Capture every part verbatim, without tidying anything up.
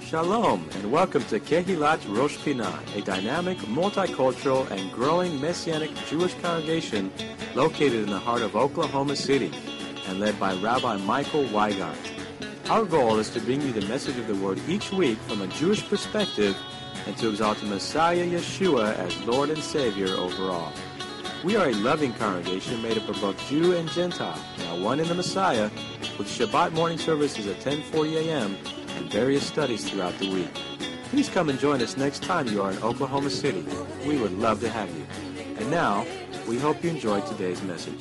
Shalom, and welcome to Kehilat Rosh Pinah, a dynamic, multicultural, and growing Messianic Jewish congregation located in the heart of Oklahoma City and led by Rabbi Michael Weigart. Our goal is to bring you the message of the Word each week from a Jewish perspective and to exalt the Messiah Yeshua as Lord and Savior over all. We are a loving congregation made up of both Jew and Gentile, now one in the Messiah, with Shabbat morning services at ten forty a.m., and various studies throughout the week. Please come and join us next time you are in Oklahoma City. We would love to have you. And now, we hope you enjoyed today's message.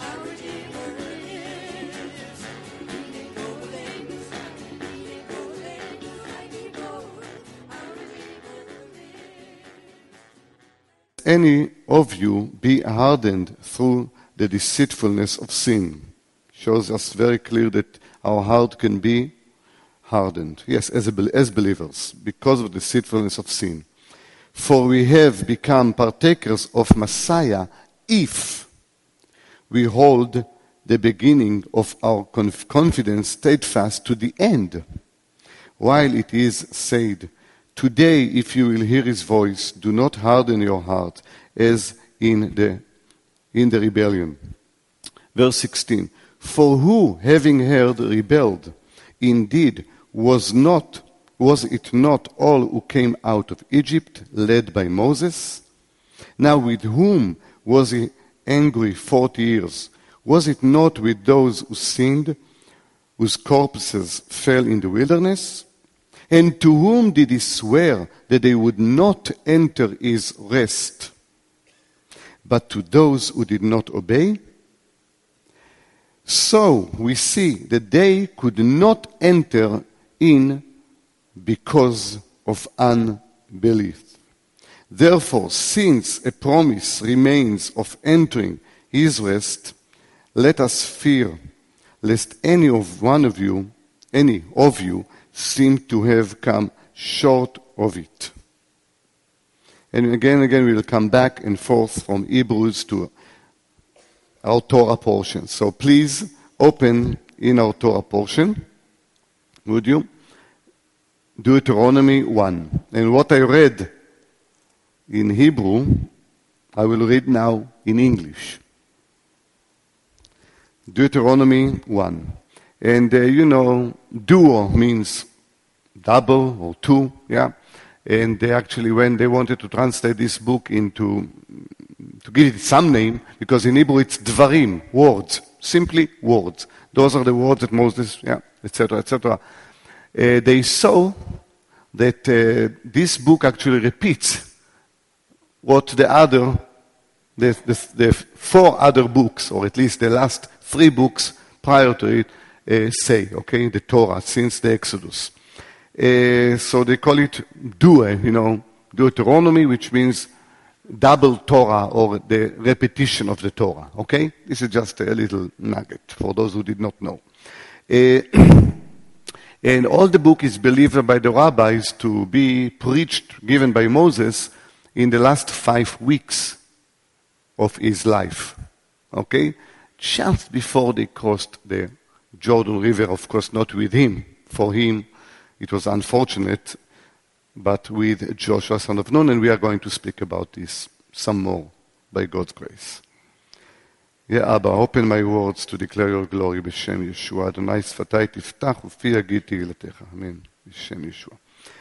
Any of you be hardened through the deceitfulness of sin. Shows us very clear that our heart can be hardened. Yes, as, a, as believers, because of the deceitfulness of sin. For we have become partakers of Messiah if we hold the beginning of our conf- confidence steadfast to the end. While it is said, today if you will hear his voice, do not harden your heart as in the, in the rebellion. Verse sixteen, for who, having heard, rebelled? Indeed, Was not was it not all who came out of Egypt, led by Moses? Now with whom was he angry forty years? Was it not with those who sinned, whose corpses fell in the wilderness? And to whom did he swear that they would not enter his rest? But to those who did not obey? So we see that they could not enter in because of unbelief. Therefore, since a promise remains of entering his rest, let us fear lest any of one of you, any of you, seem to have come short of it. And again and again we will come back and forth from Hebrews to our Torah portion. So please open in our Torah portion, would you? Deuteronomy one. And what I read in Hebrew, I will read now in English. Deuteronomy one. And uh, you know, duo means double or two, yeah? And they actually, when they wanted to translate this book into, to give it some name, because in Hebrew it's dvarim, words, simply words. Those are the words that Moses, yeah, et cetera, et cetera. Uh, they saw that uh, this book actually repeats what the other, the, the, the four other books, or at least the last three books prior to it, uh, say, okay, the Torah, since the Exodus. Uh, so they call it Due, you know, Deuteronomy, which means double Torah, or the repetition of the Torah, okay? This is just a little nugget for those who did not know. Uh, And all the book is believed by the rabbis to be preached, given by Moses, in the last five weeks of his life. Okay? Just before they crossed the Jordan River, of course not with him. For him, it was unfortunate, but with Joshua, son of Nun, and we are going to speak about this some more by God's grace. Yeah, Abba, open my words to declare your glory בשם ישוע. אדוני שפתי תפתח ופי יגיד תהילתך. אמן. בשם ישוע.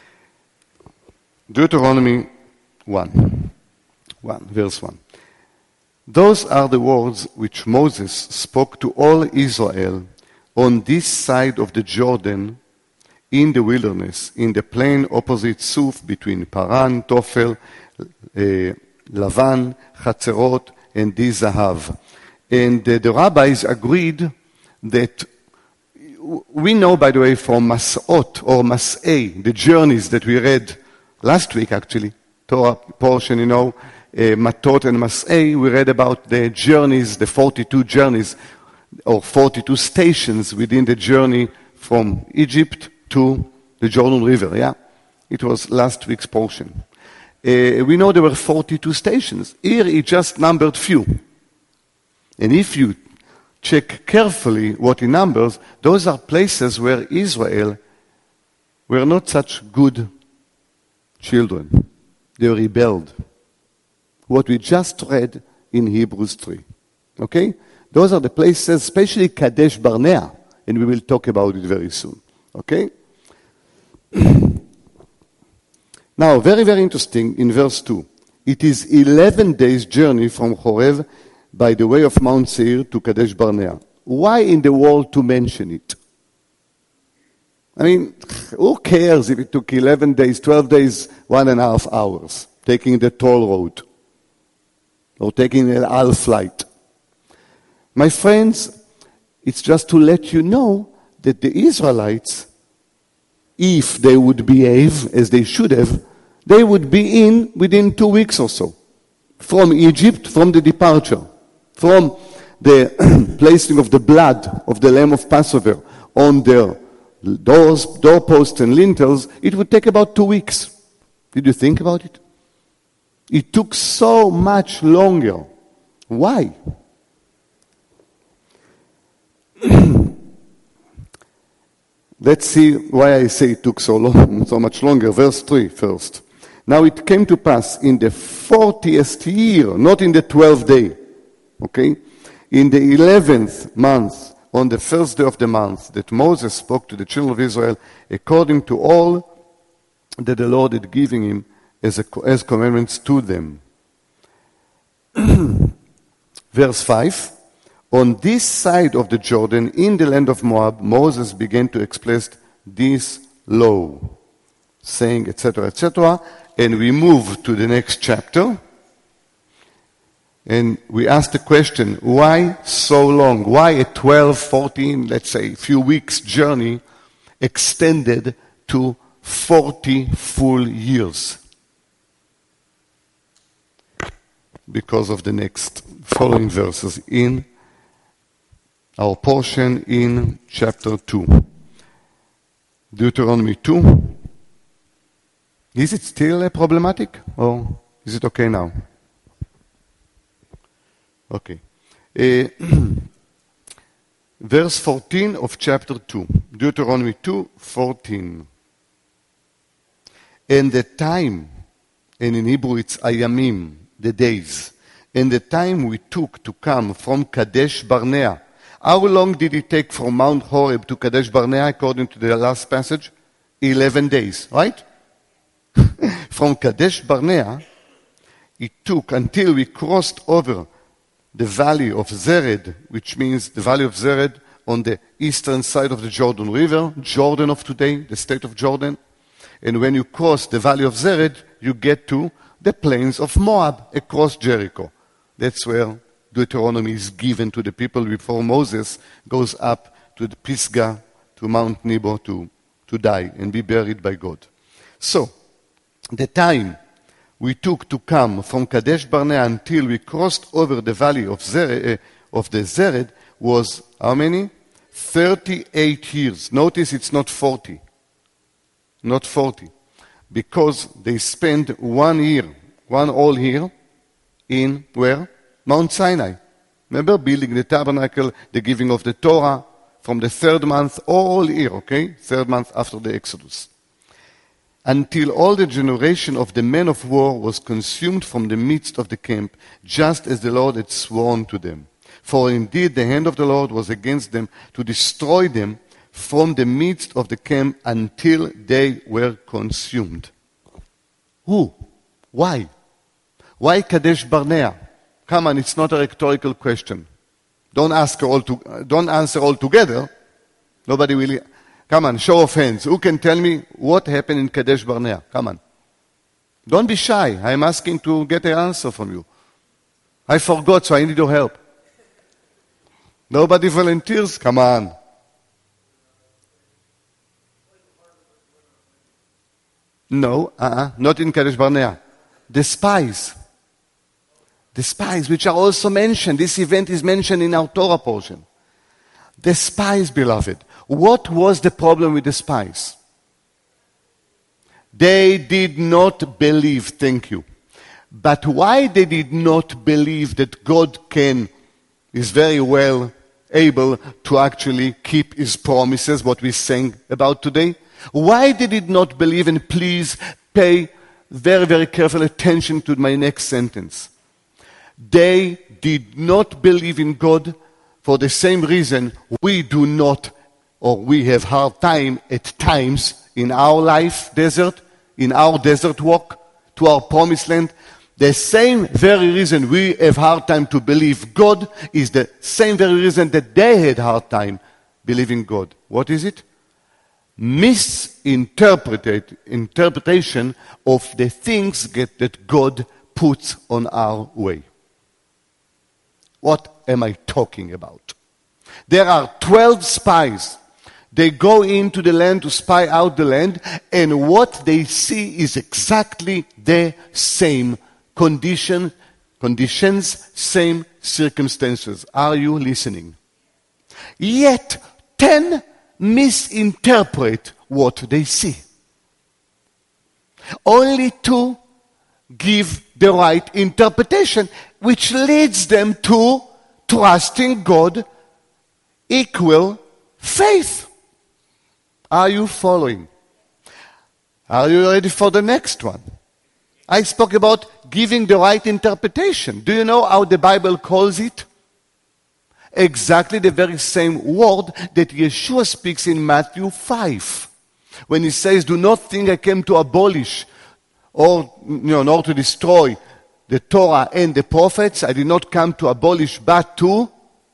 Deuteronomy one. one, verse one. Those are the words which Moses spoke to all Israel on this side of the Jordan in the wilderness, in the plain opposite Suf between Paran, Tophel, uh, Lavan, Chatzerot, and Dizahav. And uh, the rabbis agreed that, we know, by the way, from Mas'ot or Mas'ei, the journeys that we read last week, actually, Torah portion, you know, uh, Matot and Mas'ei, we read about the journeys, the forty-two journeys, or forty-two stations within the journey from Egypt to the Jordan River, yeah? It was last week's portion. Uh, we know there were forty-two stations. Here it just numbered few. And if you check carefully what he numbers, those are places where Israel were not such good children. They rebelled. What we just read in Hebrews three. Okay? Those are the places, especially Kadesh Barnea, and we will talk about it very soon. Okay? Now, very, very interesting in verse two. It is eleven days journey from Horeb by the way of Mount Seir to Kadesh Barnea. Why in the world to mention it? I mean, who cares if it took eleven days, twelve days, one and a half hours, taking the toll road or taking an Al flight? My friends, it's just to let you know that the Israelites, if they would behave as they should have, they would be in within two weeks or so. From Egypt, from the departure, from the placing of the blood of the Lamb of Passover on their doors, doorposts and lintels, it would take about two weeks. Did you think about it? It took so much longer. Why? Let's see why I say it took so long, so much longer. Verse three first. Now it came to pass in the fortieth year, not in the twelfth day, okay? In the eleventh month, on the first day of the month, that Moses spoke to the children of Israel according to all that the Lord had given him as, a, as commandments to them. Verse five. On this side of the Jordan, in the land of Moab, Moses began to express this law, saying, et cetera, et cetera. And we move to the next chapter. And we ask the question, why so long? Why a twelve, fourteen, let's say, a few weeks journey extended to forty full years? Because of the next following verses in our portion in chapter two. Deuteronomy two. Is it still problematic or is it okay now? Okay. Uh, verse fourteen of chapter two. Deuteronomy two, fourteen. And the time, and in Hebrew it's ayamim, the days, and the time we took to come from Kadesh Barnea. How long did it take from Mount Horeb to Kadesh Barnea according to the last passage? Eleven days, right? From Kadesh Barnea, it took until we crossed over the valley of Zered, which means the valley of Zered on the eastern side of the Jordan River, Jordan of today, the state of Jordan. And when you cross the valley of Zered, you get to the plains of Moab across Jericho. That's where Deuteronomy is given to the people before Moses goes up to the Pisgah, to Mount Nebo to, to die and be buried by God. So, the time we took to come from Kadesh Barnea until we crossed over the valley of, Zered, uh, of the Zered was how many? thirty-eight years. Notice it's not forty. Not forty. Because they spent one year, one whole year in where? Mount Sinai. Remember, building the tabernacle, the giving of the Torah from the third month, all year, okay? Third month after the Exodus. Until all the generation of the men of war was consumed from the midst of the camp, just as the Lord had sworn to them. For indeed the hand of the Lord was against them to destroy them from the midst of the camp until they were consumed. Who? Why? Why Kadesh Barnea? Come on, it's not a rhetorical question. Don't ask all to, don't answer all together. Nobody will. Come on, show of hands. Who can tell me what happened in Kadesh Barnea? Come on. Don't be shy. I'm asking to get an answer from you. I forgot, so I need your help. Nobody volunteers? Come on. No, uh-uh, not in Kadesh Barnea. The spies. The spies, which are also mentioned. This event is mentioned in our Torah portion. The spies, beloved. What was the problem with the spies? They did not believe, thank you. But why they did not believe that God can, is very well able to actually keep his promises, what we sang about today? Why they did not believe and please pay very, very careful attention to my next sentence. They did not believe in God for the same reason we do not, or we have hard time at times in our life desert, in our desert walk to our promised land. The same very reason we have hard time to believe God is the same very reason that they had hard time believing God. What is it? Misinterpreted interpretation of the things get, that God puts on our way. What am I talking about? There are twelve spies. They go into the land to spy out the land, and what they see is exactly the same condition, conditions, same circumstances. Are you listening? Yet, ten misinterpret what they see. Only two give the right interpretation, which leads them to trusting God, equal faith. Are you following? Are you ready for the next one? I spoke about giving the right interpretation. Do you know how the Bible calls it? Exactly the very same word that Yeshua speaks in Matthew five. When he says, do not think I came to abolish or, you know, nor to destroy the Torah and the prophets. I did not come to abolish, but to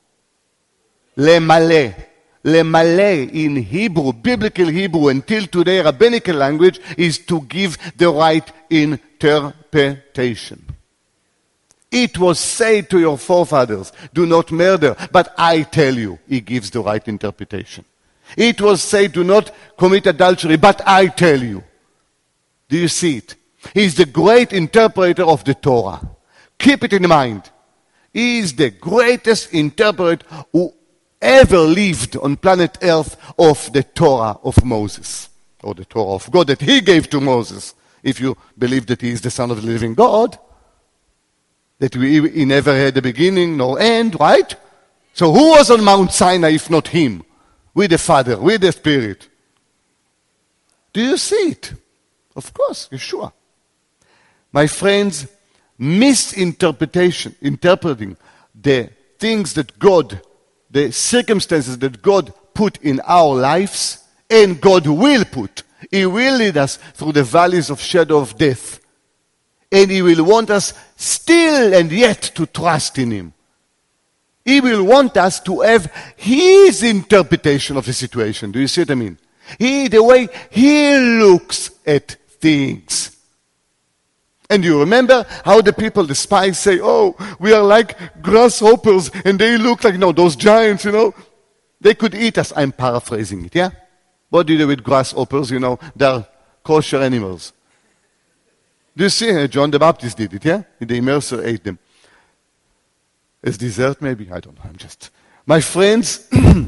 lemale. Lemale in Hebrew, biblical Hebrew, until today, rabbinical language, is to give the right interpretation. It was said to your forefathers, do not murder, but I tell you, he gives the right interpretation. It was said, do not commit adultery, but I tell you. Do you see it? He is the great interpreter of the Torah. Keep it in mind. He is the greatest interpreter who ever lived on planet Earth of the Torah of Moses, or the Torah of God that he gave to Moses. If you believe that he is the Son of the living God, that we, he never had a beginning nor end, right? So who was on Mount Sinai if not him? With the Father, with the Spirit. Do you see it? Of course, Yeshua. My friends, misinterpretation, interpreting the things that God, the circumstances that God put in our lives, and God will put. He will lead us through the valleys of shadow of death. And he will want us still and yet to trust in him. He will want us to have his interpretation of the situation. Do you see what I mean? He, the way he looks at things. And you remember how the people, the spies say, oh, we are like grasshoppers, and they look like, no, those giants, you know, they could eat us. I'm paraphrasing it, yeah? What do you do with grasshoppers? You know, they're kosher animals. Do you see? John the Baptist did it, yeah? The immerser ate them. As dessert, maybe? I don't know. I'm just... My friends,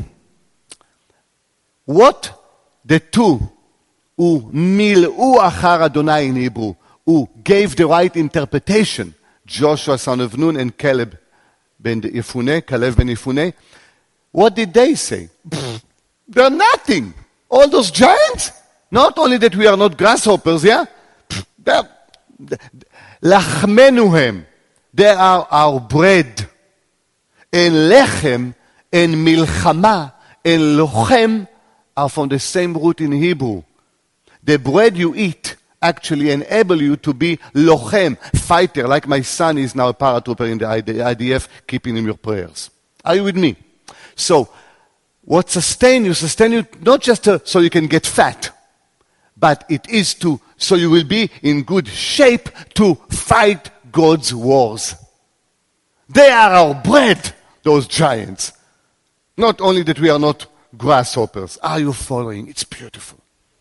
what the two who mil'u achar Adonai in Hebrew, who gave the right interpretation, Joshua son of Nun and Caleb ben Yefuneh, Caleb ben Yefuneh, what did they say? They're nothing. All those giants? Not only that we are not grasshoppers, yeah? They're Lachmenuhem. They are our bread. And lechem and milchama and lochem are from the same root in Hebrew. The bread you eat actually enable you to be lochem, fighter, like my son is now a paratrooper in the I D F, keeping in your prayers. Are you with me? So, what sustain you? Sustain you not just to, so you can get fat, but it is to, so you will be in good shape to fight God's wars. They are our bread, those giants. Not only that we are not grasshoppers. Are you following? It's beautiful.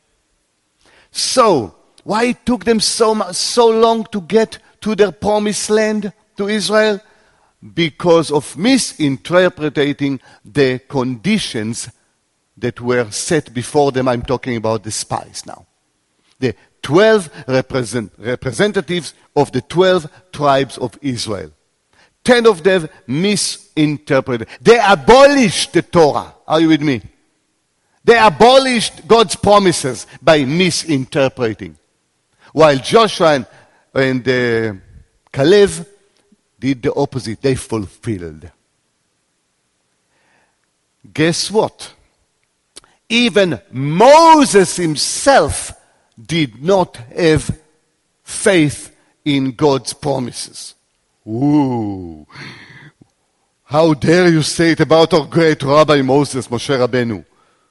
So, why it took them so much, so long to get to their promised land, to Israel? Because of misinterpreting the conditions that were set before them. I'm talking about the spies now. The twelve represent, representatives of the twelve tribes of Israel. Ten of them misinterpreted. They abolished the Torah. Are you with me? They abolished God's promises by misinterpreting. While Joshua and, and uh, Caleb did the opposite. They fulfilled. Guess what? Even Moses himself did not have faith in God's promises. Ooh. How dare you say it about our great Rabbi Moses, Moshe Rabbeinu?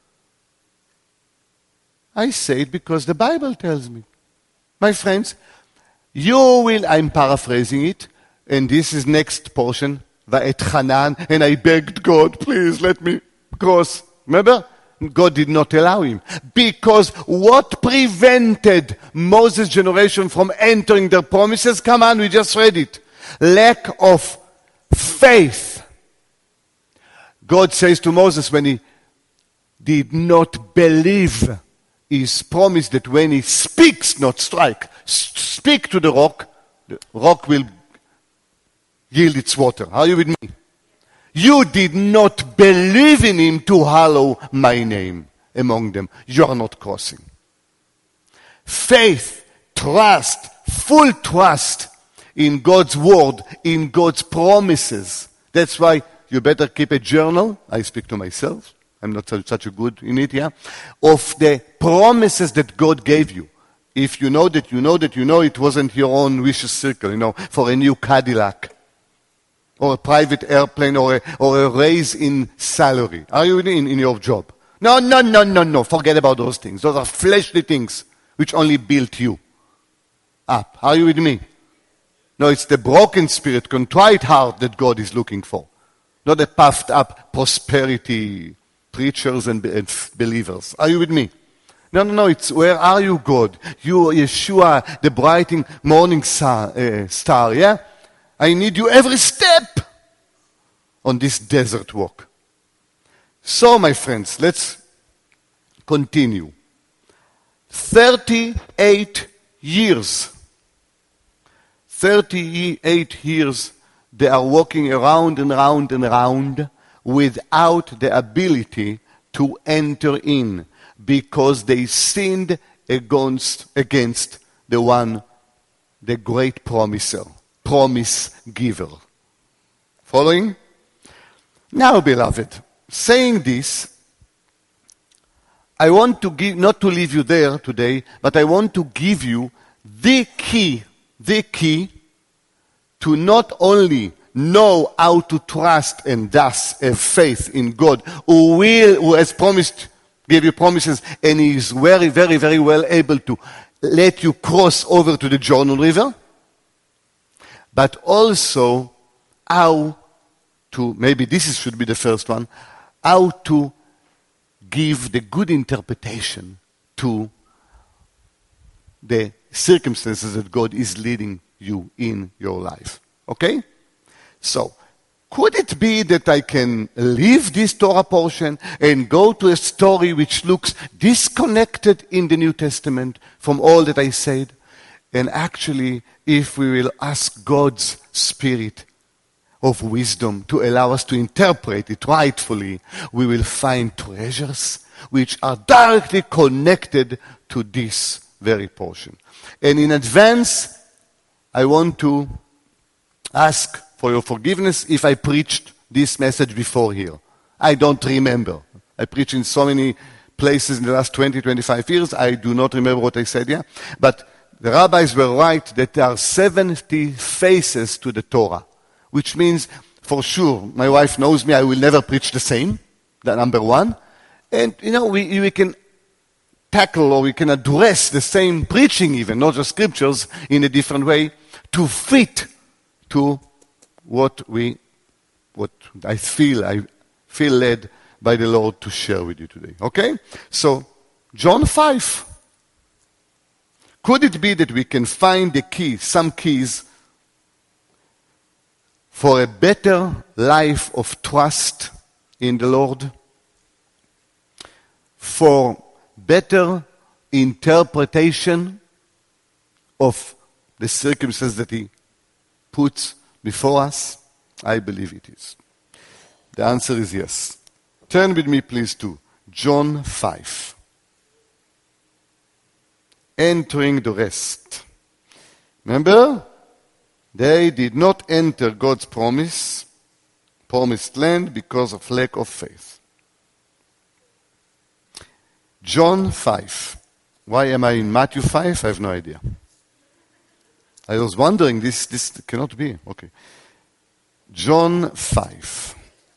I say it because the Bible tells me. My friends, you will, I'm paraphrasing it, and this is next portion, Va'et and I begged God, please let me cross. Remember? God did not allow him. Because what prevented Moses' generation from entering their promises? Come on, we just read it. Lack of faith. God says to Moses when he did not believe his promise that when he speaks, not strike, speak to the rock, the rock will yield its water. Are you with me? You did not believe in him to hallow my name among them. You are not crossing. Faith, trust, full trust in God's word, in God's promises. That's why you better keep a journal. I speak to myself. I'm not such a good in it, yeah? Of the promises that God gave you. If you know that you know that you know it wasn't your own vicious circle, you know, for a new Cadillac. Or a private airplane, or a, or a raise in salary. Are you in, in your job? No, no, no, no, no. Forget about those things. Those are fleshly things which only built you up. Are you with me? No, it's the broken spirit, contrite heart that God is looking for. Not the puffed up prosperity preachers and, and believers. Are you with me? No, no, no. It's where are you, God? You, Yeshua, the bright morning star, uh, star, yeah? I need you every step on this desert walk. So, my friends, let's continue. thirty-eight years. thirty-eight years they are walking around and around and around without the ability to enter in because they sinned against, against the one, the great promiser. Promise giver. Following? Now, beloved, saying this, I want to give, not to leave you there today, but I want to give you the key, the key to not only know how to trust and thus have faith in God, who will, who has promised, gave you promises, and he is very, very, very well able to let you cross over to the Jordan River, but also how to, maybe this is, should be the first one, how to give the good interpretation to the circumstances that God is leading you in your life. Okay? So, could it be that I can leave this Torah portion and go to a story which looks disconnected in the New Testament from all that I said? And actually, if we will ask God's Spirit of wisdom to allow us to interpret it rightfully, we will find treasures which are directly connected to this very portion. And in advance, I want to ask for your forgiveness if I preached this message before here. I don't remember. I preached in so many places in the last twenty, twenty-five years. I do not remember what I said here. But the rabbis were right that there are seventy faces to the Torah, which means, for sure, my wife knows me, I will never preach the same, that number one. And, you know, we, we can tackle or we can address the same preaching even, not just scriptures, in a different way, to fit to what we, what I feel, I feel led by the Lord to share with you today. Okay? So, John five. Could it be that we can find the key, some keys, for a better life of trust in the Lord? For better interpretation of the circumstances that He puts before us? I believe it is. The answer is yes. Turn with me, please, to John five. Entering the rest. Remember? They did not enter God's promise, promised land because of lack of faith. John five. Why am I in Matthew five? I have no idea. I was wondering, this, this cannot be. Okay. John five.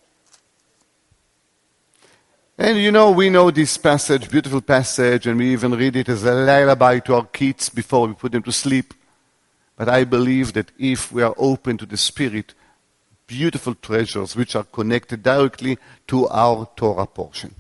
And you know, we know this passage, beautiful passage, and we even read it as a lullaby to our kids before we put them to sleep. But I believe that if we are open to the Spirit, beautiful treasures which are connected directly to our Torah portion.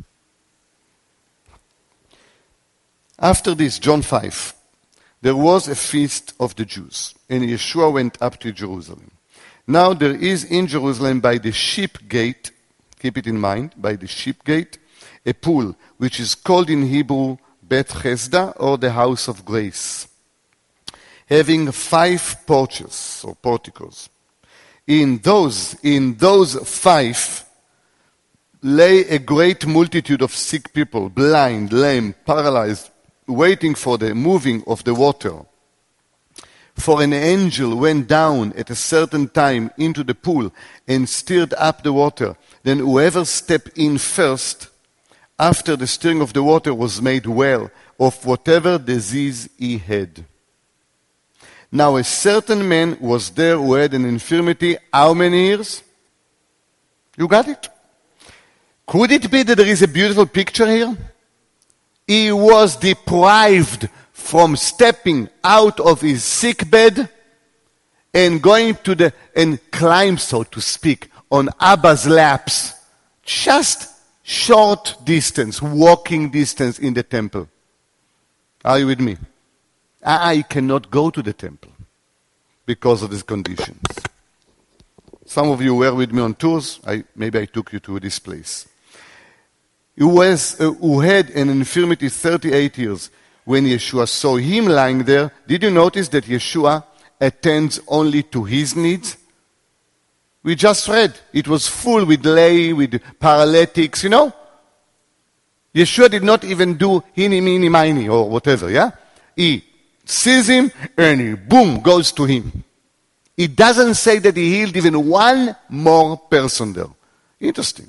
After this, John five, there was a feast of the Jews, and Yeshua went up to Jerusalem. Now there is in Jerusalem by the sheep gate, keep it in mind, by the sheep gate, a pool, which is called in Hebrew Bet Chesda, or the house of grace, having five porches, or porticos. In those, in those five lay a great multitude of sick people, blind, lame, paralyzed, waiting for the moving of the water. For an angel went down at a certain time into the pool and stirred up the water. Then whoever stepped in first, after the stirring of the water, was made well of whatever disease he had. Now a certain man was there who had an infirmity. How many years? You got it? Could it be that there is a beautiful picture here? He was deprived from stepping out of his sick bed and going to the, and climb, so to speak, on Abba's laps. Just short distance, walking distance in the temple. Are you with me? I cannot go to the temple because of these conditions. Some of you were with me on tours. I, maybe I took you to this place. Who, was, uh, who had an infirmity thirty-eight years. When Yeshua saw him lying there, did you notice that Yeshua attends only to his needs? We just read. It was full with lay, with paralytics, you know. Yeshua did not even do hini, mini, mini, or whatever, yeah? He sees him and he, boom, goes to him. It doesn't say that he healed even one more person there. Interesting.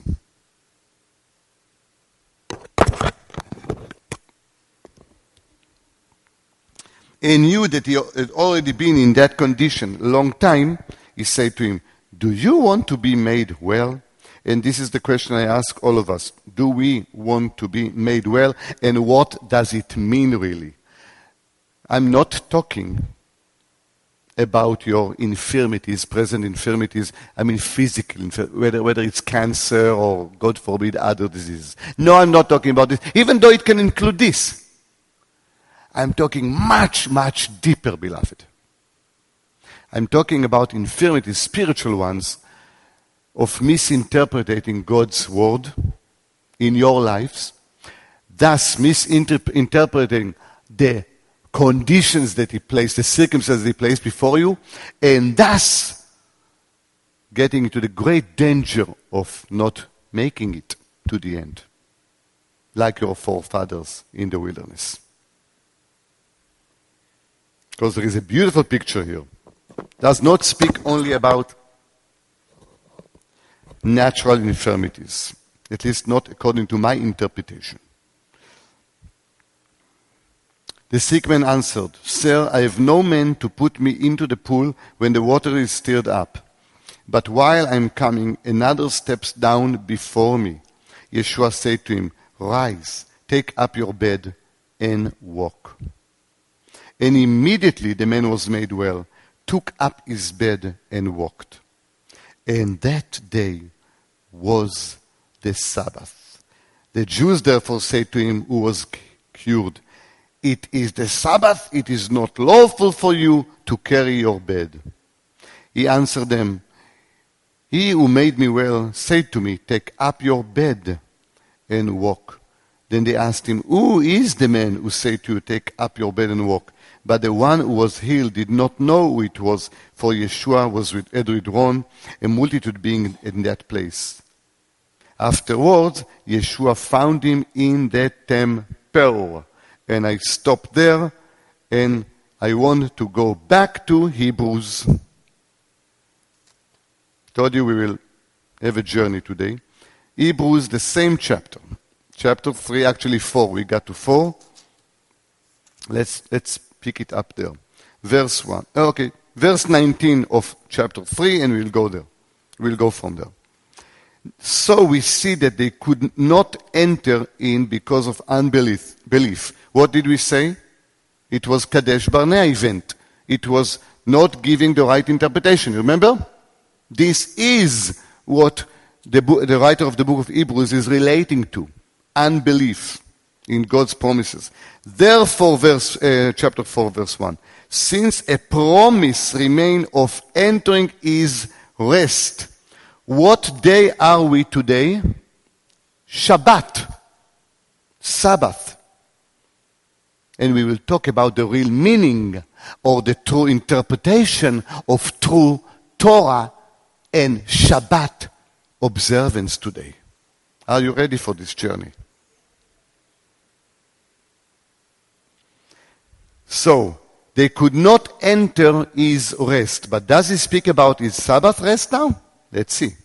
And knew that he had already been in that condition a long time, he said to him, do you want to be made well? And this is the question I ask all of us. Do we want to be made well? And what does it mean really? I'm not talking about your infirmities, present infirmities. I mean physical, whether, whether it's cancer or, God forbid, other diseases. No, I'm not talking about this, even though it can include this. I'm talking much, much deeper, beloved. I'm talking about infirmities, spiritual ones, of misinterpreting God's word in your lives, thus misinterpreting the conditions that He placed, the circumstances He placed before you, and thus getting into the great danger of not making it to the end, like your forefathers in the wilderness. Because there is a beautiful picture here. It does not speak only about natural infirmities, at least not according to my interpretation. The sick man answered, Sir, I have no man to put me into the pool when the water is stirred up. But while I am coming, another steps down before me. Yeshua said to him, Rise, take up your bed and walk. And immediately the man was made well, took up his bed and walked. And that day was the Sabbath. The Jews therefore said to him who was cured, It is the Sabbath, it is not lawful for you to carry your bed. He answered them, He who made me well said to me, Take up your bed and walk. Then they asked him, Who is the man who said to you, Take up your bed and walk? But the one who was healed did not know who it was, for Yeshua was with Edridron, a multitude being in that place. Afterwards, Yeshua found him in the temple. And I stopped there, and I want to go back to Hebrews. Told you we will have a journey today. Hebrews, the same chapter. Chapter three, actually four. We got to four. Let's, let's pick it up there. Verse one. Okay, verse nineteen of chapter three, and we'll go there. We'll go from there. So we see that they could not enter in because of unbelief. Belief. What did we say? It was Kadesh Barnea event. It was not giving the right interpretation. Remember? This is what the, bo- the writer of the book of Hebrews is relating to. Unbelief in God's promises. Therefore, verse, uh, chapter four, verse one. Since a promise remains of entering his rest. What day are we today? Shabbat. Sabbath. And we will talk about the real meaning or the true interpretation of true Torah and Shabbat observance today. Are you ready for this journey? So, they could not enter his rest. But does he speak about his Sabbath rest now? Let's see.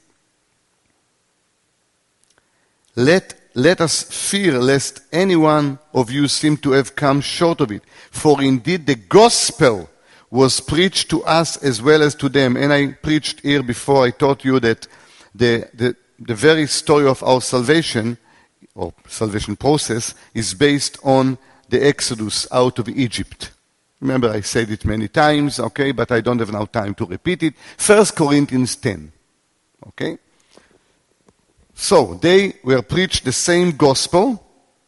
Let, let us fear lest any one of you seem to have come short of it. For indeed the gospel was preached to us as well as to them. And I preached here before, I taught you that the, the, the very story of our salvation, or salvation process, is based on the Exodus out of Egypt. Remember, I said it many times, okay, but I don't have now time to repeat it. First Corinthians ten. Okay? So, they were preached the same gospel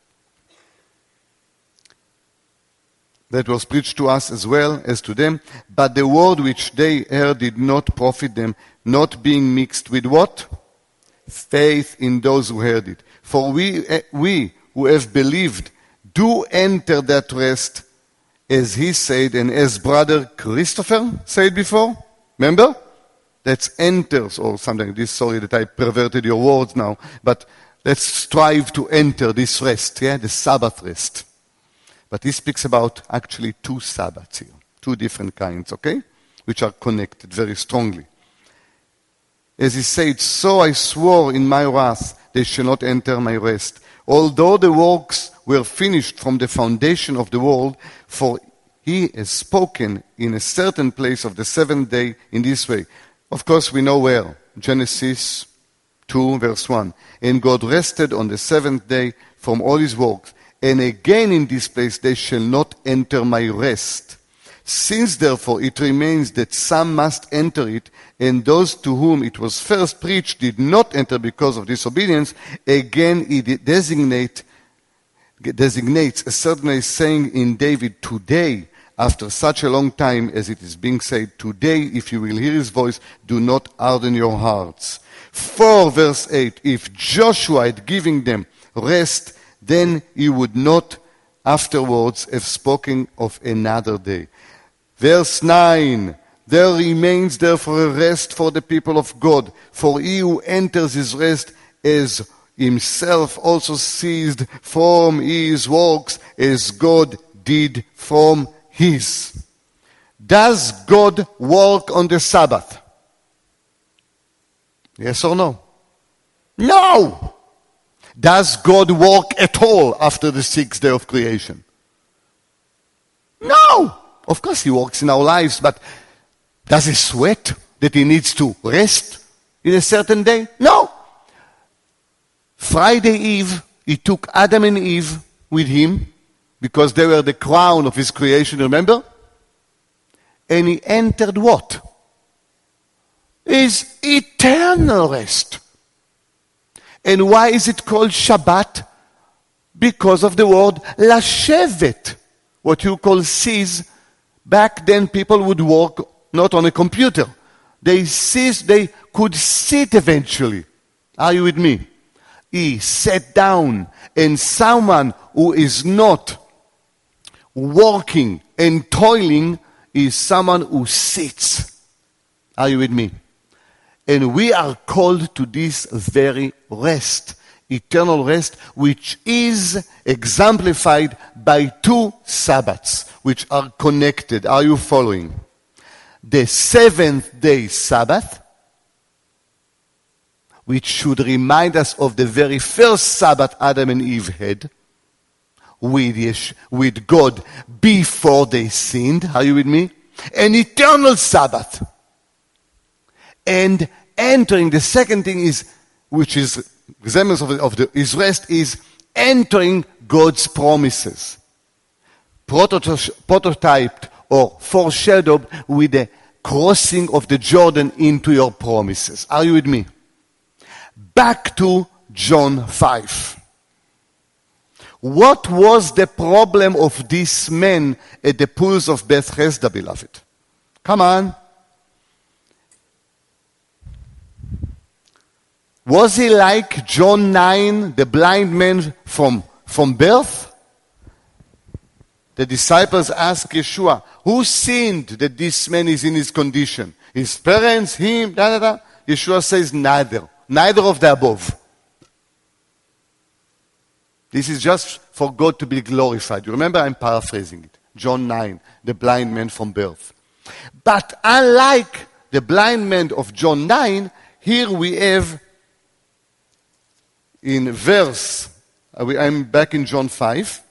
that was preached to us as well as to them, but the word which they heard did not profit them, not being mixed with what? Faith in those who heard it. For we, we who have believed do enter that rest, as he said, and as brother Christopher said before. Remember? That's enters, or something like this. Sorry that I perverted your words now. But let's strive to enter this rest, yeah, the Sabbath rest. But he speaks about actually two Sabbaths here, two different kinds, okay, which are connected very strongly. As he said, so I swore in my wrath, they shall not enter my rest. Although the works were finished from the foundation of the world, for he has spoken in a certain place of the seventh day in this way. Of course, we know where. Genesis two, verse one. And God rested on the seventh day from all his works. And again in this place they shall not enter my rest. Since therefore it remains that some must enter it, and those to whom it was first preached did not enter because of disobedience, again he designate, designates a certain way, saying in David, today, after such a long time as it is being said, today, if you will hear his voice, do not harden your hearts. For, verse eight, if Joshua had given them rest, then he would not afterwards have spoken of another day. Verse nine, there remains therefore a rest for the people of God, for he who enters his rest as himself also ceased from his works, as God did from his. Does God work on the Sabbath? Yes or no? No! Does God work at all after the sixth day of creation? No! Of course he works in our lives, but does he sweat that he needs to rest in a certain day? No! Friday Eve, he took Adam and Eve with him, because they were the crown of his creation, remember? And he entered what? His eternal rest. And why is it called Shabbat? Because of the word Lashevet, what you call cease. Back then people would work not on a computer. They ceased, they could sit eventually. Are you with me? He sat down, and someone who is not working and toiling is someone who sits. Are you with me? And we are called to this very rest, eternal rest, which is exemplified by two Sabbaths. which are connected. Are you following? The seventh day Sabbath, which should remind us of the very first Sabbath Adam and Eve had with, Yesh- with God before they sinned. Are you with me? An eternal Sabbath. And entering, the second thing is, which is resemblance of the, of the is rest, is entering God's promises. Prototyped or foreshadowed with the crossing of the Jordan into your promises. Are you with me? Back to John five. What was the problem of this man at the pools of Bethesda, beloved? Come on. Was he like John nine, the blind man from, from birth? The disciples asked Yeshua, who sinned that this man is in his condition? His parents, him, da da da? Yeshua says neither. Neither of the above. This is just for God to be glorified. You remember, I'm paraphrasing it. John nine, the blind man from birth. But unlike the blind man of John nine, here we have in verse, I'm back in John five,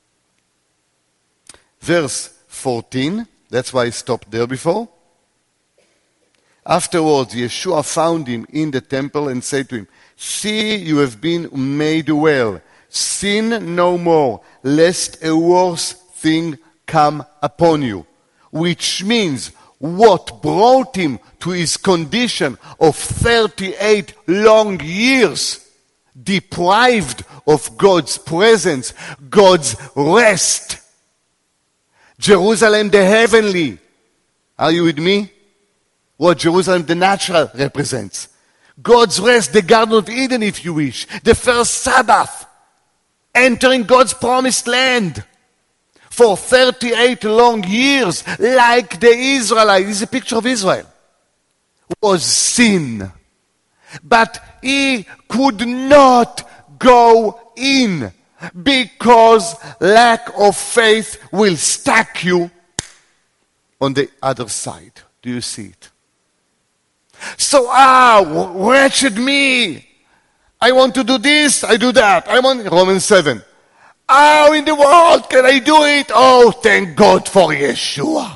verse fourteen, that's why I stopped there before. Afterwards, Yeshua found him in the temple and said to him, see, you have been made well. Sin no more, lest a worse thing come upon you. Which means what brought him to his condition of thirty-eight long years, deprived of God's presence, God's rest. Jerusalem the heavenly. Are you with me? What Jerusalem the natural represents. God's rest, the Garden of Eden if you wish. The first Sabbath. Entering God's promised land. For thirty-eight long years, like the Israelites. This is a picture of Israel. Was sin. But he could not go in. Because lack of faith will stack you on the other side. Do you see it? So, ah, wretched me. I want to do this, I do that. I'm on Romans seven. How in the world can I do it? Oh, thank God for Yeshua.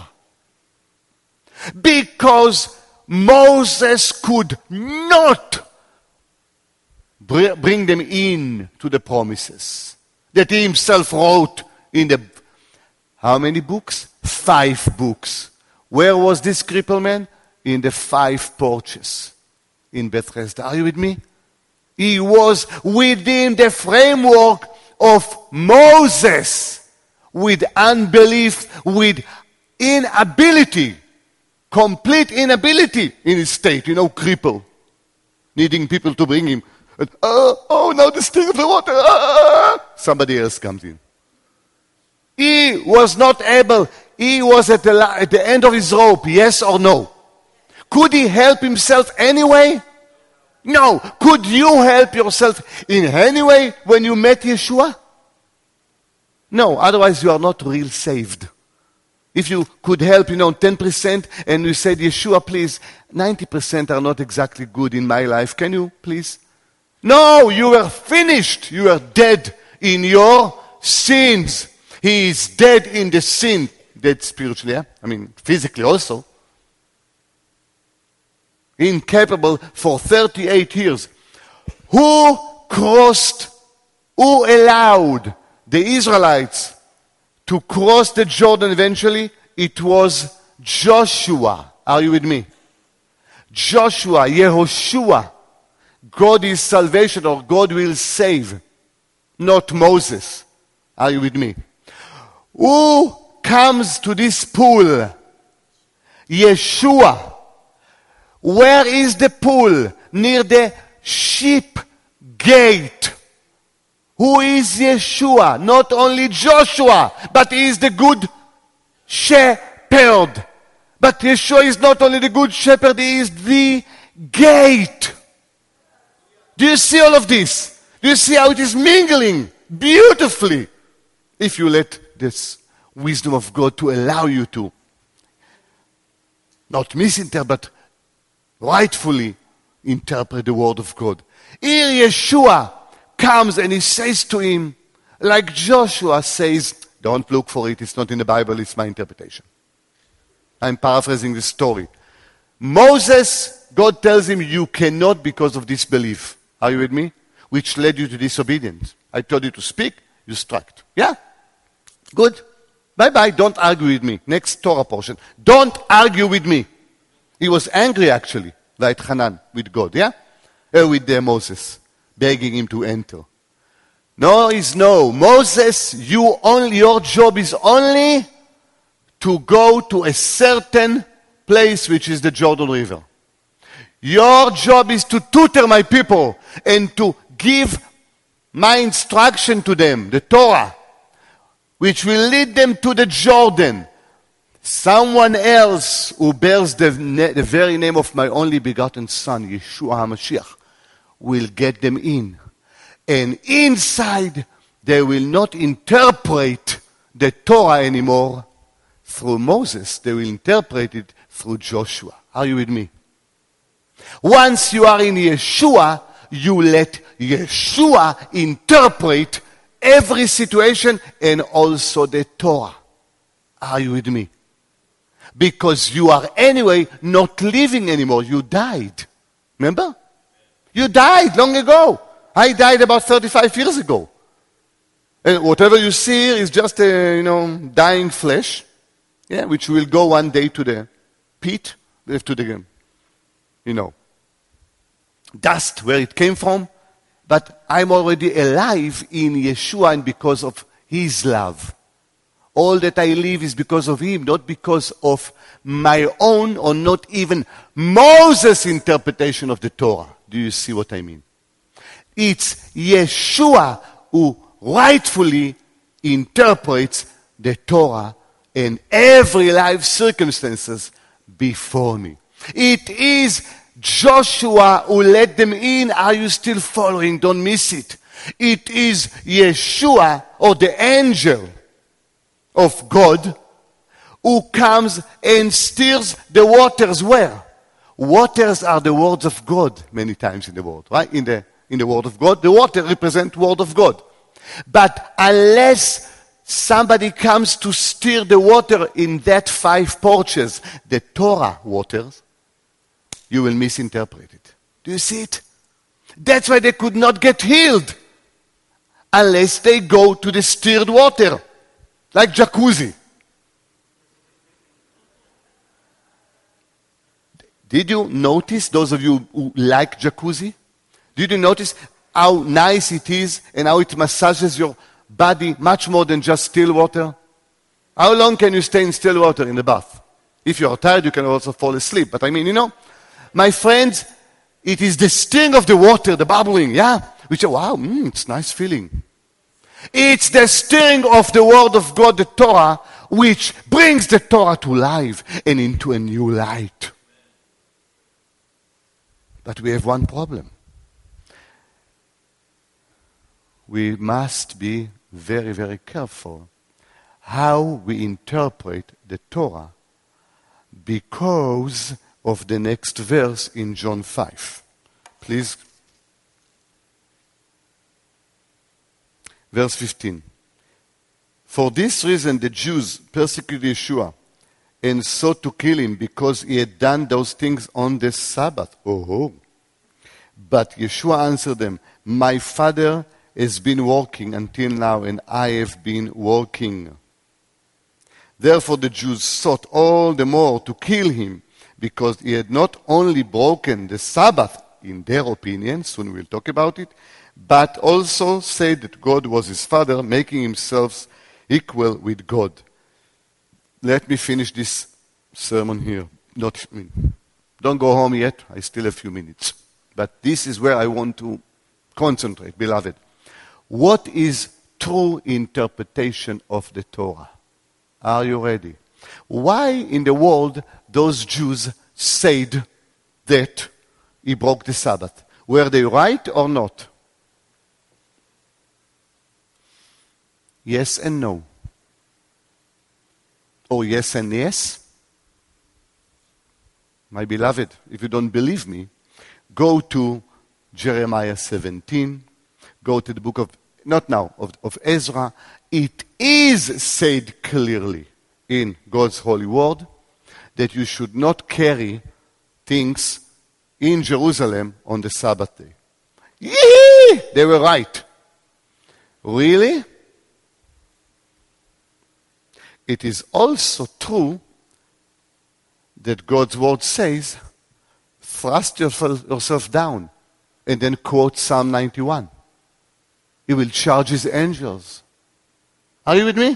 Because Moses could not bring them in to the promises that he himself wrote in the, how many books? Five books. Where was this crippled man? In the five porches in Bethesda. Are you with me? He was within the framework of Moses, with unbelief, with inability, complete inability in his state, you know, crippled, needing people to bring him. And, oh, oh, now the sting of the water. Ah! Somebody else comes in. He was not able. He was at the, at the end of his rope, yes or no? Could he help himself anyway? No. Could you help yourself in any way when you met Yeshua? No, otherwise you are not real saved. If you could help, you know, ten percent and you said, Yeshua, please, ninety percent are not exactly good in my life. Can you, please? No, you were finished. You are dead in your sins. He is dead in the sin. Dead spiritually, yeah? I mean, physically also. Incapable for thirty-eight years. Who crossed, who allowed the Israelites to cross the Jordan eventually? It was Joshua. Are you with me? Joshua, Yehoshua. God is salvation, or God will save. Not Moses. Are you with me? Who comes to this pool? Yeshua. Where is the pool? Near the sheep gate. Who is Yeshua? Not only Joshua, but he is the good shepherd. But Yeshua is not only the good shepherd, he is the gate. Do you see all of this? Do you see how it is mingling beautifully? If you let this wisdom of God to allow you to not misinterpret, but rightfully interpret the word of God. Here Yeshua comes and he says to him, like Joshua says, don't look for it, it's not in the Bible, it's my interpretation. I'm paraphrasing the story. Moses, God tells him, you cannot because of disbelief. Are you with me? Which led you to disobedience. I told you to speak, you struck. Yeah? Good. Bye-bye, don't argue with me. Next Torah portion. Don't argue with me. He was angry actually, like Hanan, with God, yeah? Uh, with uh, Moses, begging him to enter. No is no. Moses, you only, your job is only to go to a certain place, which is the Jordan River. Your job is to tutor my people and to give my instruction to them, the Torah, which will lead them to the Jordan. Someone else who bears the, the very name of my only begotten Son, Yeshua HaMashiach, will get them in. And inside, they will not interpret the Torah anymore through Moses. They will interpret it through Joshua. Are you with me? Once you are in Yeshua, you let Yeshua interpret every situation and also the Torah. Are you with me? Because you are anyway not living anymore. You died. Remember? You died long ago. I died about thirty-five years ago. And whatever you see here is just a, you know, dying flesh, yeah, which will go one day to the pit, to the, you know, dust where it came from. But I'm already alive in Yeshua and because of His love. All that I live is because of Him, not because of my own or not even Moses' interpretation of the Torah. Do you see what I mean? It's Yeshua who rightfully interprets the Torah and every life circumstances before me. It is Joshua who led them in. Are you still following? Don't miss it. It is Yeshua or the angel of God who comes and stirs the waters where? Waters are the words of God many times in the world, right? In the in the word of God, the water represents word of God. But unless somebody comes to stir the water in that five porches, the Torah waters, you will misinterpret it. Do you see it? That's why they could not get healed unless they go to the stirred water, like jacuzzi. Did you notice, those of you who like jacuzzi? Did you notice how nice it is and how it massages your body much more than just still water? How long can you stay in still water in the bath? If you are tired, you can also fall asleep. But I mean, you know, my friends, it is the sting of the water, the bubbling, yeah? We say, wow, mm, it's a nice feeling. It's the stirring of the word of God, the Torah, which brings the Torah to life and into a new light. But we have one problem. We must be very, very careful how we interpret the Torah because of the next verse in John five. Please. Verse fifteen. For this reason the Jews persecuted Yeshua and sought to kill him because he had done those things on the Sabbath. Oh. But Yeshua answered them, my Father has been working until now, and I have been working. Therefore the Jews sought all the more to kill him, because he had not only broken the Sabbath, in their opinion, soon we'll talk about it, but also said that God was his Father, making himself equal with God. Let me finish this sermon here. Not, I mean, don't go home yet, I still have a few minutes. But this is where I want to concentrate, beloved. What is true interpretation of the Torah? Are you ready? Why in the world those Jews said that he broke the Sabbath? Were they right or not? Yes and no. or yes and yes? My beloved, if you don't believe me, go to Jeremiah seventeen, go to the book of, not now, of, of Ezra. It is said clearly in God's holy word that you should not carry things in Jerusalem on the Sabbath day. Yee! They were right. Really? It is also true that God's word says, thrust yourself, yourself down, and then quote Psalm ninety-one. He will charge his angels. Are you with me?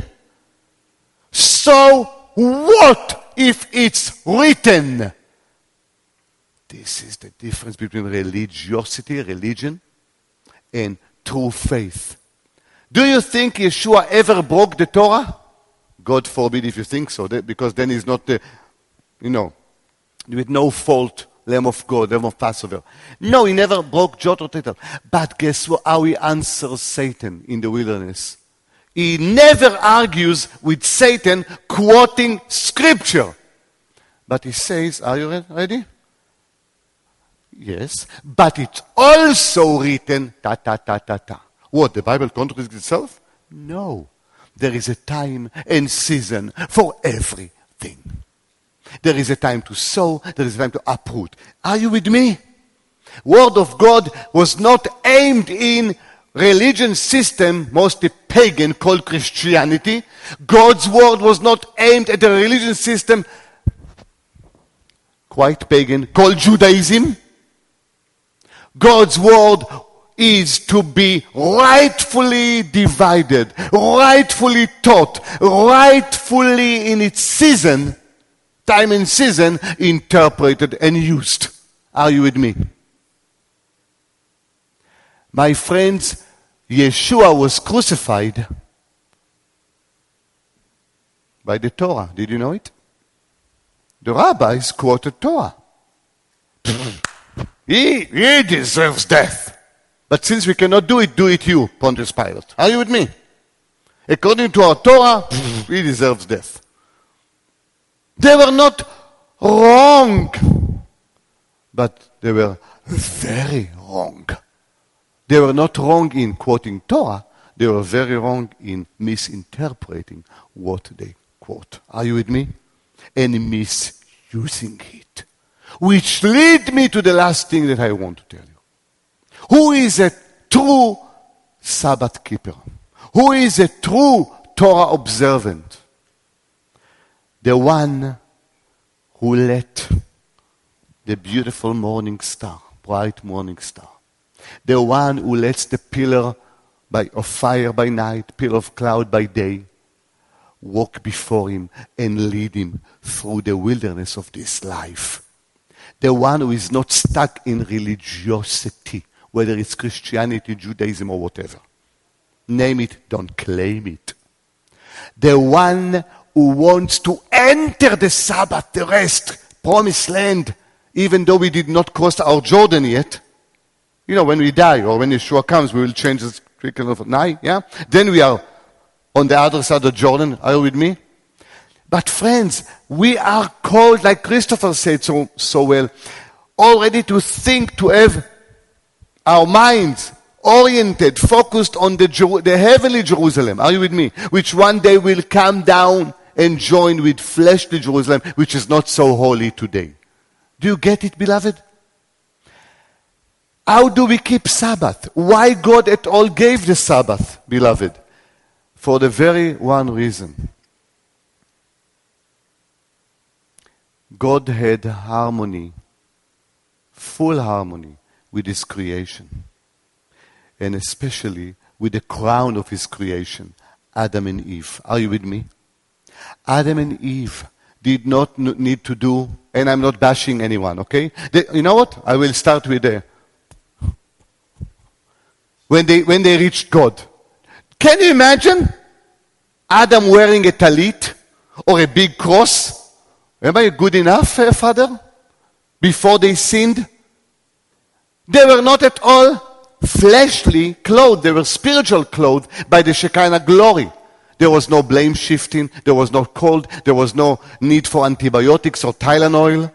So what if it's written? This is the difference between religiosity, religion, and true faith. Do you think Yeshua ever broke the Torah? God forbid if you think so, because then he's not the, you know, with no fault, Lamb of God, Lamb of Passover. No, he never broke jot or tittle. But guess what? How he answers Satan in the wilderness. He never argues with Satan quoting scripture. But he says, are you ready? Yes. But it's also written, ta ta ta ta ta. What, the Bible contradicts itself? No. There is a time and season for everything. There is a time to sow, there is a time to uproot. Are you with me? Word of God was not aimed in religion system, mostly pagan, called Christianity. God's word was not aimed at a religion system, quite pagan, called Judaism. God's word is to be rightfully divided, rightfully taught, rightfully in its season, time and season, interpreted and used. Are you with me? My friends, Yeshua was crucified by the Torah. Did you know it? The rabbis quoted Torah. he, he deserves death. But since we cannot do it, do it you, Pontius Pilate. Are you with me? According to our Torah, he deserves death. They were not wrong, but they were very wrong. They were not wrong in quoting Torah. They were very wrong in misinterpreting what they quote. Are you with me? And misusing it. Which lead me to the last thing that I want to tell you. Who is a true Sabbath keeper? Who is a true Torah observant? The one who let the beautiful morning star, bright morning star, the one who lets the pillar by, of fire by night, pillar of cloud by day, walk before him and lead him through the wilderness of this life. The one who is not stuck in religiosity, whether it's Christianity, Judaism, or whatever. Name it, don't claim it. The one who wants to enter the Sabbath, the rest, promised land, even though we did not cross our Jordan yet. You know, when we die or when Yeshua comes, we will change the curriculum of night, yeah? Then we are on the other side of Jordan. Are you with me? But friends, we are called, like Christopher said so, so well, already to think, to have our minds oriented, focused on the, Jer- the heavenly Jerusalem. Are you with me? Which one day will come down and join with fleshly Jerusalem, which is not so holy today. Do you get it, beloved? How do we keep Sabbath? Why God at all gave the Sabbath, beloved? For the very one reason. God had harmony, full harmony with his creation. And especially with the crown of his creation, Adam and Eve. Are you with me? Adam and Eve did not need to do, and I'm not bashing anyone, okay? They, you know what? I will start with the, when they, when they reached God. Can you imagine Adam wearing a talit or a big cross? Am I good enough, uh, Father? Before they sinned? They were not at all fleshly clothed. They were spiritual clothed by the Shekinah glory. There was no blame shifting. There was no cold. There was no need for antibiotics or Tylenol.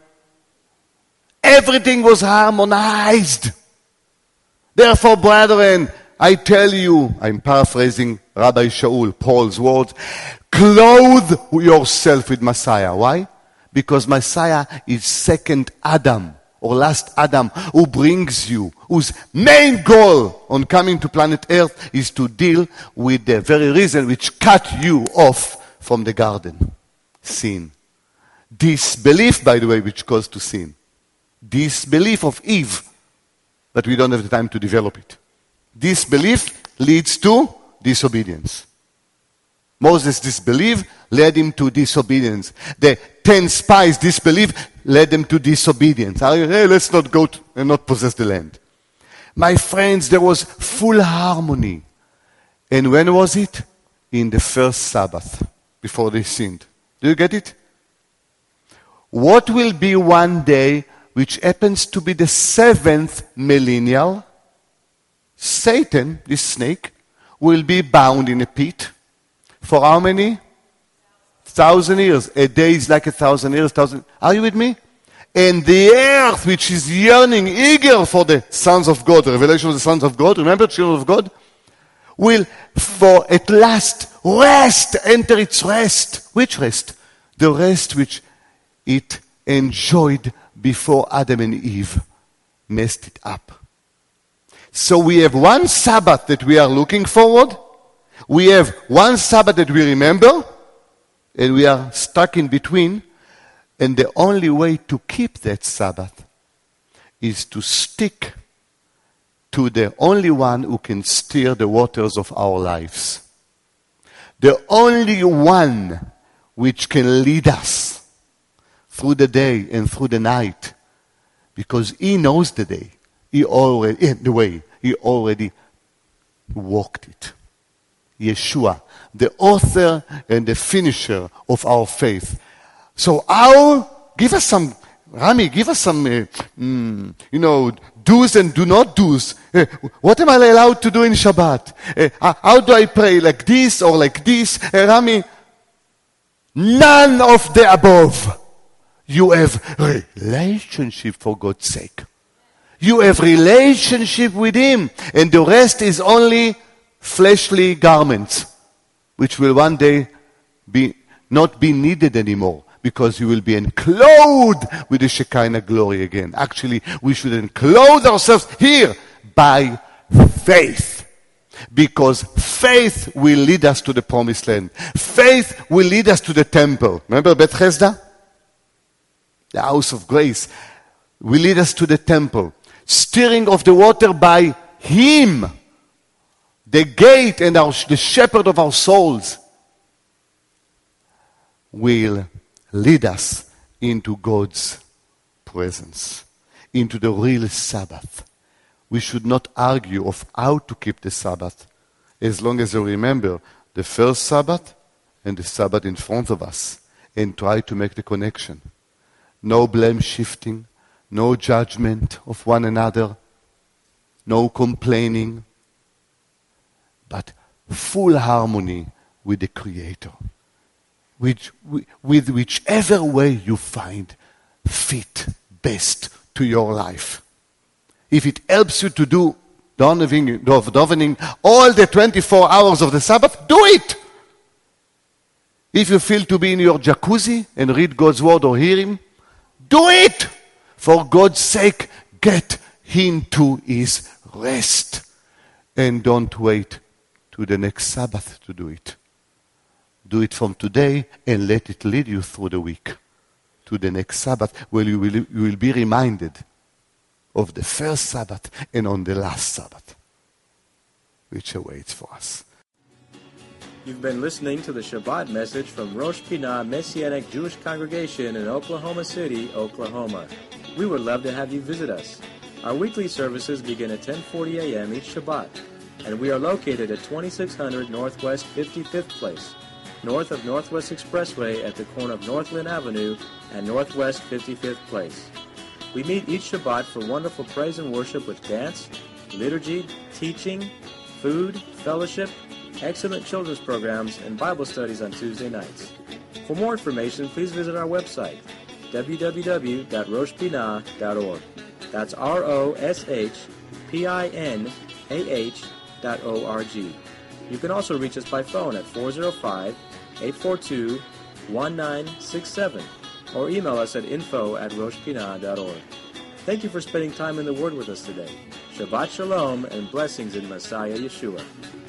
Everything was harmonized. Therefore, brethren, I tell you, I'm paraphrasing Rabbi Shaul, Paul's words, clothe yourself with Messiah. Why? Because Messiah is second Adam, or last Adam, who brings you, whose main goal on coming to planet Earth is to deal with the very reason which cut you off from the garden. Sin. Disbelief, by the way, which caused to sin. Disbelief of Eve, but we don't have the time to develop it. Disbelief leads to disobedience. Moses' disbelief led him to disobedience. The ten spies' disbelief led them to disobedience. Hey, let's not go to, and not possess the land. My friends, there was full harmony. And when was it? In the first Sabbath, before they sinned. Do you get it? What will be one day which happens to be the seventh millennial? Satan, this snake, will be bound in a pit. For how many? Thousand years. A day is like a thousand years. Thousand. Are you with me? And the earth, which is yearning, eager for the sons of God, the revelation of the sons of God, remember, children of God, will for at last rest, enter its rest. Which rest? The rest which it enjoyed before Adam and Eve messed it up. So we have one Sabbath that we are looking forward. We have one Sabbath that we remember. And we are stuck in between. And the only way to keep that Sabbath is to stick to the only one who can steer the waters of our lives. The only one which can lead us through the day and through the night. Because he knows the day. He already, the way, he already walked it. Yeshua, the author and the finisher of our faith. So how, give us some, Rami, give us some, uh, mm, you know, do's and do not do's. Uh, what am I allowed to do in Shabbat? Uh, how do I pray, like this or like this? Uh, Rami, none of the above. You have relationship for God's sake. You have relationship with Him. And the rest is only fleshly garments, which will one day be not be needed anymore, because you will be enclosed with the Shekinah glory again. Actually, we should enclose ourselves here by faith, because faith will lead us to the promised land. Faith will lead us to the temple. Remember Bethesda? The house of grace will lead us to the temple. Steering of the water by Him, the gate and our, the shepherd of our souls, will lead us into God's presence, into the real Sabbath. We should not argue of how to keep the Sabbath, as long as you remember the first Sabbath and the Sabbath in front of us, and try to make the connection. No blame shifting, no judgment of one another, no complaining, but full harmony with the Creator, which, with whichever way you find fit best to your life. If it helps you to do davening all the twenty-four hours of the Sabbath, do it. If you feel to be in your jacuzzi and read God's word or hear Him, do it. For God's sake, get into His rest. And don't wait to the next Sabbath to do it. Do it from today and let it lead you through the week to the next Sabbath, where you will, you will be reminded of the first Sabbath and on the last Sabbath, which awaits for us. You've been listening to the Shabbat message from Rosh Pinah Messianic Jewish Congregation in Oklahoma City, Oklahoma. We would love to have you visit us. Our weekly services begin at ten forty a.m. each Shabbat, and we are located at twenty-six hundred Northwest fifty-fifth Place, north of Northwest Expressway at the corner of Northland Avenue and Northwest fifty-fifth Place. We meet each Shabbat for wonderful praise and worship with dance, liturgy, teaching, food, fellowship, excellent children's programs, and Bible studies on Tuesday nights. For more information, please visit our website, w w w dot rosh pinah dot org. That's R O S H P I N A H dot O R G. You can also reach us by phone at four oh five, eight four two, one nine six seven or email us at info at rosh pinah dot org. Thank you for spending time in the Word with us today. Shabbat Shalom and blessings in Messiah Yeshua.